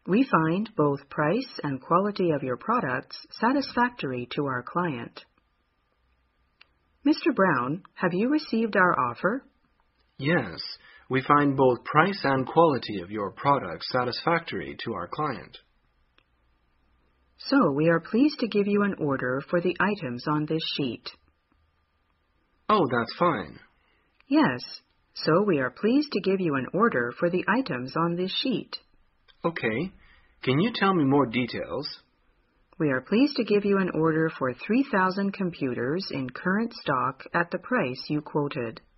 We find both price and quality of your products satisfactory to our client. Mr. Brown, have you received our offer? Yes, we find both price and quality of your products satisfactory to our client. So we are pleased to give you an order for the items on this sheet. Oh, that's fine. Yes, so we are pleased to give you an order for the items on this sheet. Okay, can you tell me more details? We are pleased to give you an order for 3,000 computers in current stock at the price you quoted.